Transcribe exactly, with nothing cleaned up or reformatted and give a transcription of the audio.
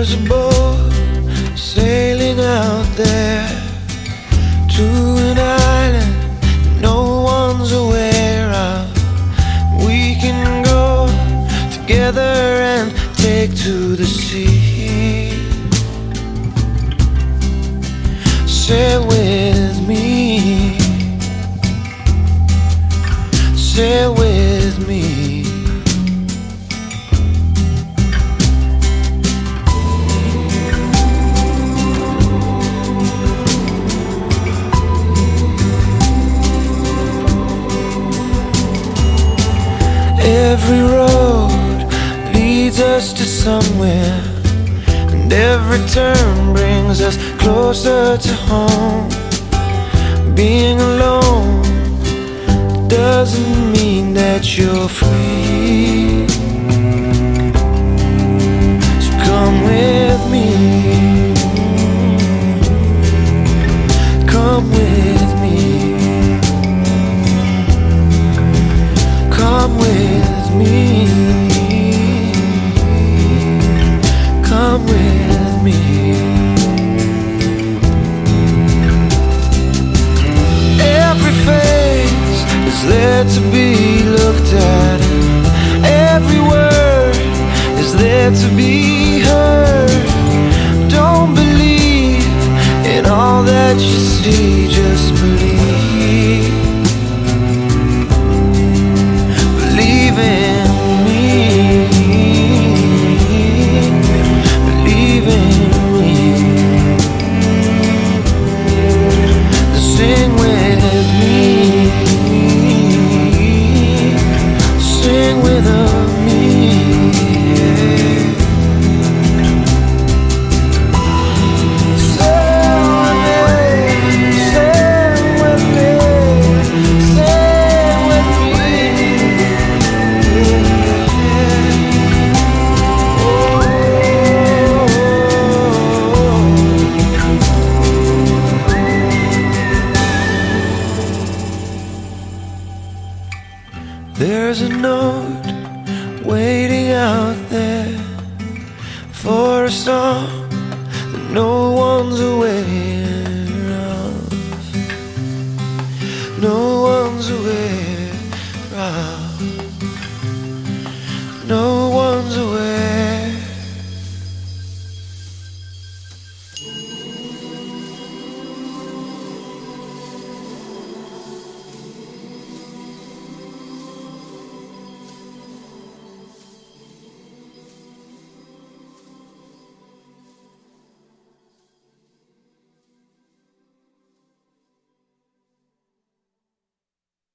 There's a boat sailing out there to an island no one's aware of. We can go together and take to the sea. Sail with me, sail with me. Every road leads us to somewhere, and every turn brings us closer to home. Being alone doesn't mean that you're free. So come with me, come with me, come with me, come with me. Every face is there to be looked at, every word is there to be heard. Don't believe in all that you see, just believe. Believe in me, believe in me. Sing with me, sing with me. There's a note waiting out there for a song that no one's aware of. No one's aware of. No